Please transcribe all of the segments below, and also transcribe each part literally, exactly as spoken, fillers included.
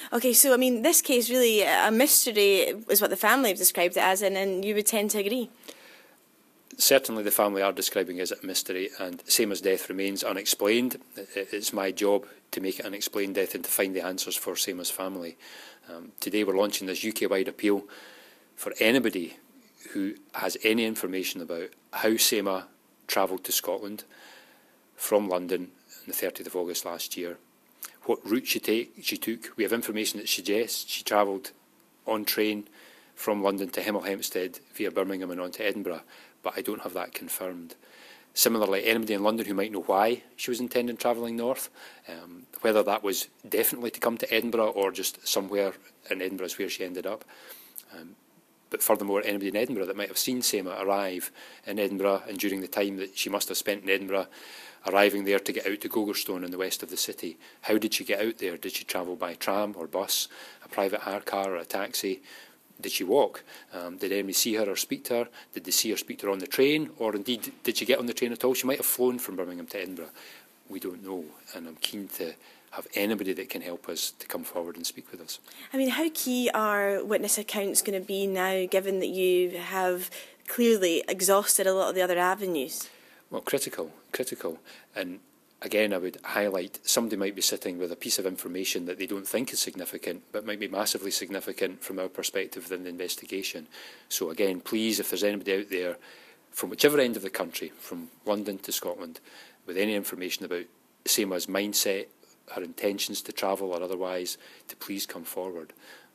Okay, so I mean, this case really a mystery is what the family have described it as, and, and you would tend to agree. Certainly the family are describing it as a mystery, and Sema's death remains unexplained. It's my job to make it an explained death and to find the answers for Sema's family. Um, today we're launching this U K-wide appeal for anybody who has any information about how Sema travelled to Scotland from London on the thirtieth of August last year, what route she, take, she took. We have information that suggests she travelled on train from London to Hemel Hempstead via Birmingham and on to Edinburgh, but I don't have that confirmed. Similarly, anybody in London who might know why she was intending travelling north, um, whether that was definitely to come to Edinburgh or just somewhere in Edinburgh is where she ended up. Um, but furthermore, anybody in Edinburgh that might have seen Sema arrive in Edinburgh and during the time that she must have spent in Edinburgh, arriving there to get out to Goggerstone in the west of the city. How did she get out there? Did she travel by tram or bus, a private hire car or a taxi? Did she walk? Um, did anybody see her or speak to her? Did they see her speak to her on the train? Or indeed, did she get on the train at all? She might have flown from Birmingham to Edinburgh. We don't know, and I'm keen to have anybody that can help us to come forward and speak with us. I mean, how key are witness accounts going to be now, given that you have clearly exhausted a lot of the other avenues? Well, critical, critical. And again, I would highlight somebody might be sitting with a piece of information that they don't think is significant, but might be massively significant from our perspective within the investigation. So again, please, if there's anybody out there from whichever end of the country, from London to Scotland, with any information about Sema's mindset, her intentions to travel or otherwise, to please come forward.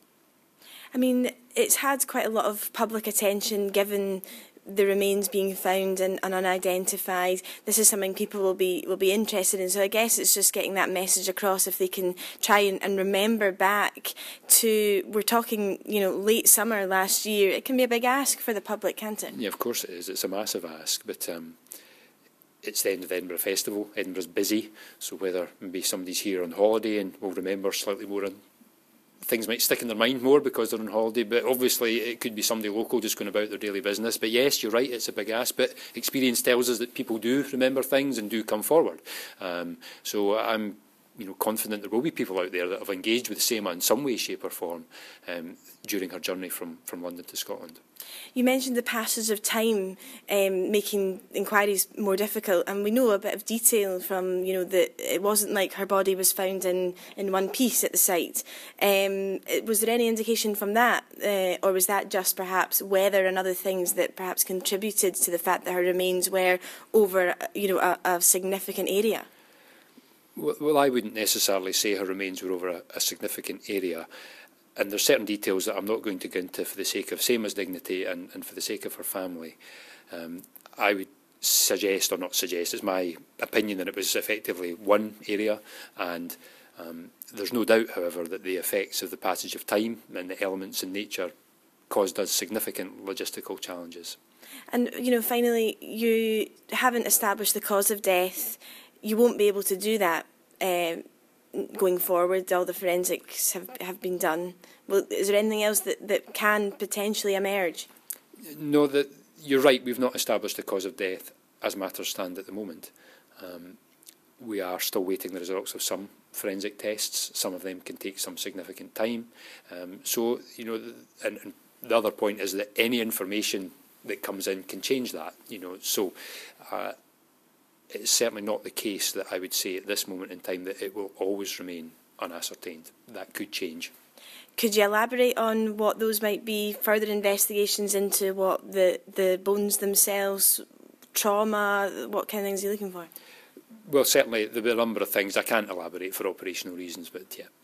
I mean, it's had quite a lot of public attention given the remains being found and, and unidentified. This is something people will be will be interested in. So I guess it's just getting that message across. If they can try and, and remember back to, we're talking, you know, late summer last year. It can be a big ask for the public, can't it? Yeah, of course it is. It's a massive ask, but um, it's the end of the Edinburgh Festival. Edinburgh's busy, so whether maybe somebody's here on holiday and will remember slightly more on things might stick in their mind more because they're on holiday, but obviously it could be somebody local just going about their daily business. But yes, you're right, it's a big ask, but experience tells us that people do remember things and do come forward. Um, so I'm you know, confident there will be people out there that have engaged with Sema in some way, shape or form um, during her journey from, from London to Scotland. You mentioned the passage of time um, making inquiries more difficult, and we know a bit of detail from, you know, that it wasn't like her body was found in, in one piece at the site. Um, was there any indication from that, uh, or was that just perhaps weather and other things that perhaps contributed to the fact that her remains were over, you know, a, a significant area? Well, I wouldn't necessarily say her remains were over a, a significant area. And there's certain details that I'm not going to go into for the sake of Sema's dignity and, and for the sake of her family. Um, I would suggest, or not suggest, it's my opinion that it was effectively one area. And um, there's no doubt, however, that the effects of the passage of time and the elements in nature caused us significant logistical challenges. And, you know, finally, you haven't established the cause of death. You won't be able to do that uh, going forward. All the forensics have, have been done. Well, is there anything else that, that can potentially emerge? No, that you're right. We've not established the cause of death as matters stand at the moment. Um, we are still waiting the results of some forensic tests. Some of them can take some significant time. Um, so, you know, and, and the other point is that any information that comes in can change that. You know, so. Uh, It's certainly not the case that I would say at this moment in time that it will always remain unascertained. That could change. Could you elaborate on what those might be? Further investigations into what the, the bones themselves, trauma, what kind of things are you looking for? Well, certainly there will be a number of things. I can't elaborate for operational reasons, but yeah.